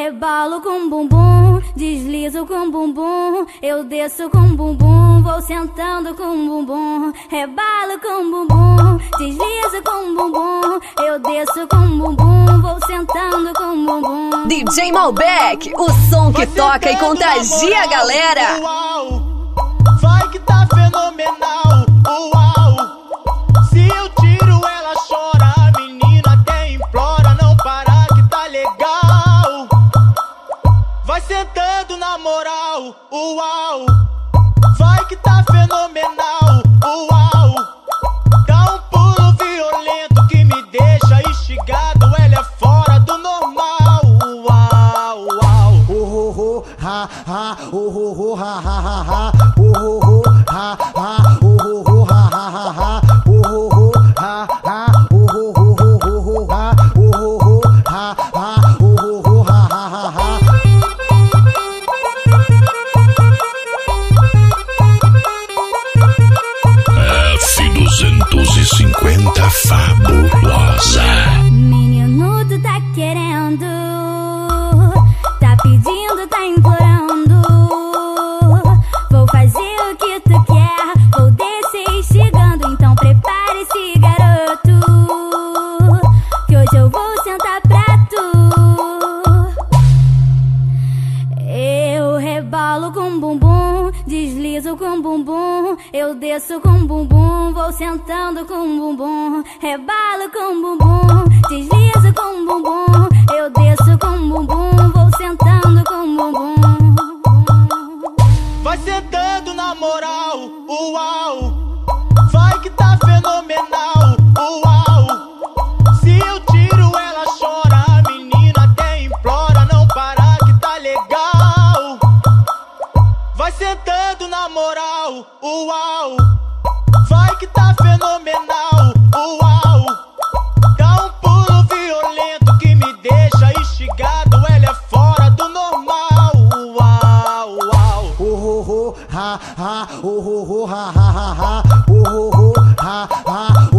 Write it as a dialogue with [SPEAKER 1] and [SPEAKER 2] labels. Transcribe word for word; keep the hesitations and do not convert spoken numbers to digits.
[SPEAKER 1] rebalo com bumbum, deslizo com bumbum, eu desço com bumbum, vou sentando com bumbum. Rebalo com bumbum, deslizo com bumbum, eu desço com bumbum, vou sentando com bumbum.
[SPEAKER 2] D J Malbec, o som que toca e contagia a galera.
[SPEAKER 3] Uau, vai que tá fenomenal. Uau, se eu tiro ela chora, a menina até implora não parar que tá legal. Vai sentando na moral. Uau, vai que tá fenomenal. Uau, dá um pulo violento que me deixa instigado, ela é fora do normal. Uau, uau,
[SPEAKER 4] oh, oh, oh, ha, ha, oh, oh, oh, ha, ha, ha, ha, oh, oh, oh, ha, ha, oh, oh, oh, ha, ha, ha, ha, oh, oh, oh, ha, ha, oh, oh, oh, oh, oh, oh, ha, oh, oh, oh, ha, ha, oh, oh, oh, ha, ha, ha, ha.
[SPEAKER 5] F duzentos e cinquenta fabulosa.
[SPEAKER 1] Menino, tu tá querendo, tá pedindo, tá implorando. Vou fazer o que tu quer, vou descer instigando. Então prepare-se, garoto, que hoje eu vou sentar pra tu. Eu rebalo com bumbum, deslizo com bumbum, eu desço com bumbum, vou sentando com bumbum. Rebalo com bumbum, deslizo com bumbum, eu desço com bumbum, vou sentando com bumbum.
[SPEAKER 3] vai sentando na moral. Uau, vai que tá fenomenal. Uau, se eu tiro ela chora, a menina até implora não parar que tá legal. Vai sentando na moral. Uau, vai que tá fenomenal. Uau, dá um pulo violento que me deixa instigado, ela é fora do normal. Uau, uau,
[SPEAKER 4] oh, oh, oh, ha, ha, oh, oh, oh, ha, ha, ha, ha, oh, oh, oh, ha, ha,